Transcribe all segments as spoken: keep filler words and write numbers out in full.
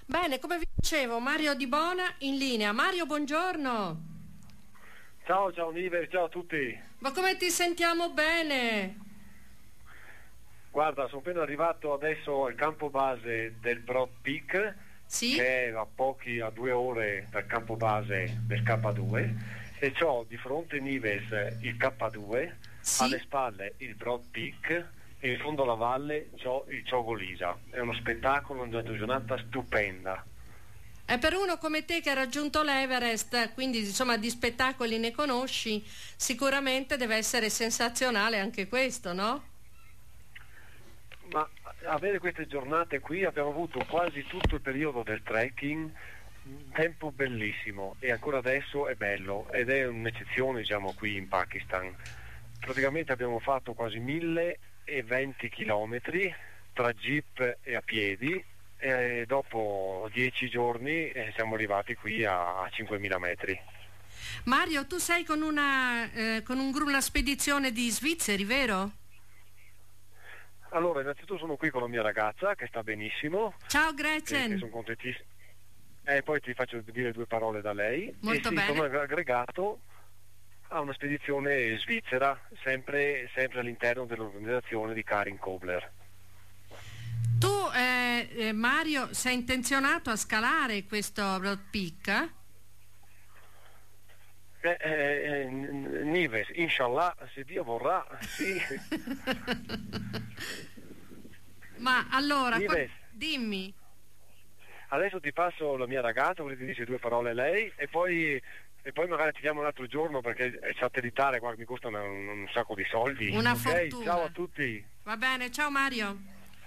Bene, come vi dicevo, Mario Di Bona in linea. Mario, buongiorno. Ciao, ciao Niver, ciao a tutti. Ma come ti sentiamo bene? Guarda, sono appena arrivato adesso al campo base del Broad Peak, Sì? che è a pochi, a due ore dal campo base del K due, e c'ho di fronte Nives il K due, Sì? alle spalle il Broad Peak e in fondo alla valle c'ho il Ciogolisa. È uno spettacolo, una giornata stupenda. E per uno come te che ha raggiunto l'Everest, quindi insomma di spettacoli ne conosci, sicuramente deve essere sensazionale anche questo, no? Ma avere queste giornate qui, abbiamo avuto quasi tutto il periodo del trekking, un tempo bellissimo, e ancora adesso è bello, ed è un'eccezione, diciamo, qui in Pakistan. Praticamente abbiamo fatto quasi mille venti chilometri tra jeep e a piedi, e dopo dieci giorni eh, siamo arrivati qui a, a cinquemila metri. Mario, tu sei con una, eh, con un, gru- una spedizione di svizzeri, vero? Allora, innanzitutto sono qui con la mia ragazza che sta benissimo. Ciao Che, Gretchen. che sono contentissimo. E poi ti faccio dire due parole da lei. Molto e sì, bene. sono aggregato a una spedizione svizzera, sempre, sempre all'interno dell'organizzazione di Karin Kobler. Tu, eh, eh, Mario, sei intenzionato a scalare questo Broad Peak? Eh, eh, Nives, inshallah, se Dio vorrà, sì. Ma allora, qua- Nives, dimmi. adesso ti passo la mia ragazza, volete dire due parole a lei, e poi, e poi magari ti chiamo un altro giorno, perché è satellitare qua mi costa un, un sacco di soldi. Una Ok? fortuna. Ciao a tutti. Va bene, ciao Mario.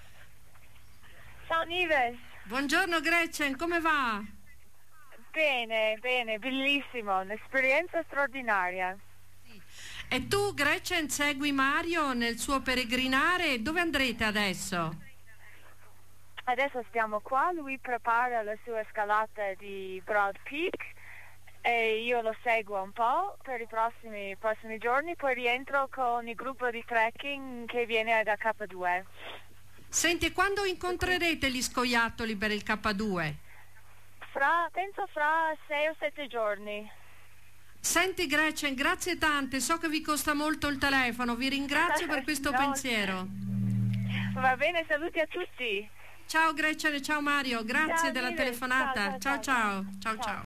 Ciao Nives, Buongiorno Gretchen, come va? bene, bene, bellissimo, un'esperienza straordinaria. E tu Gretchen segui Mario nel suo peregrinare? Dove andrete adesso? Adesso stiamo qua, lui prepara la sua scalata di Broad Peak e io lo seguo un po' per i prossimi, prossimi giorni, poi rientro con il gruppo di trekking che viene da K due. Senti, quando incontrerete gli scoiattoli per il K due? Fra, penso fra sei o sette giorni. Senti Gretchen, grazie tante, so che vi costa molto il telefono, vi ringrazio per questo No. pensiero. Va bene, saluti a tutti. Ciao Gretchen e ciao Mario, grazie Ciao, della Nives. telefonata. Ciao, ciao, Ciao ciao, ciao. ciao ciao. Ciao.